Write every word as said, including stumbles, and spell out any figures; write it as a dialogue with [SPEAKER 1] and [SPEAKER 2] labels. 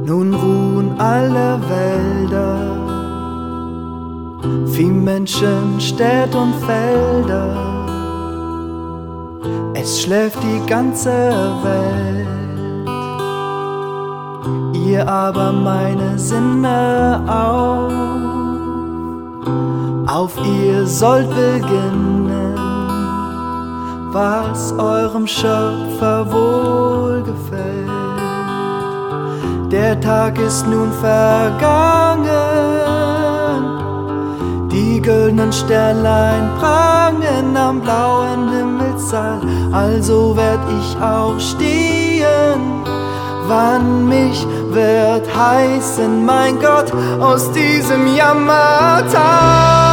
[SPEAKER 1] Nun ruhen alle Wälder, Vieh, Menschen, Städte und Felder. Es schläft die ganze Welt, ihr aber meine Sinne auf. Auf ihr sollt beginnen, was eurem Schöpfer wohlgefällt. Der Tag ist nun vergangen, die güldenen Sternlein prangen am blauen Himmelssaal. Also werd ich auch stehen, wann mich wird heißen, mein Gott, aus diesem Jammertal.